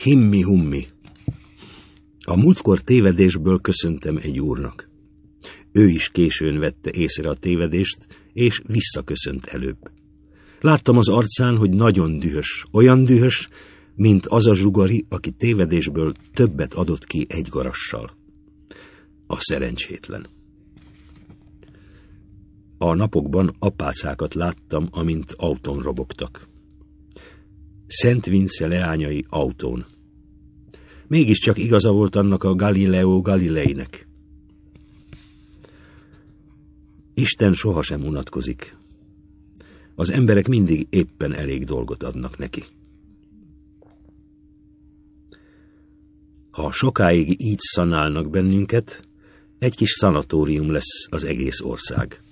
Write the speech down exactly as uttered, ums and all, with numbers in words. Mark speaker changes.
Speaker 1: Himmi-hummi. A múltkor tévedésből köszöntem egy úrnak. Ő is későn vette észre a tévedést, és visszaköszönt előbb. Láttam az arcán, hogy nagyon dühös, olyan dühös, mint az a zsugari, aki tévedésből többet adott ki egy garassal. A szerencsétlen. A napokban apácákat láttam, amint autón robogtak. Szent Vince leányai autón. Mégiscsak igaza volt annak a Galileo Galileinek. Isten sohasem unatkozik. Az emberek mindig éppen elég dolgot adnak neki. Ha sokáig így szanálnak bennünket, egy kis szanatórium lesz az egész ország.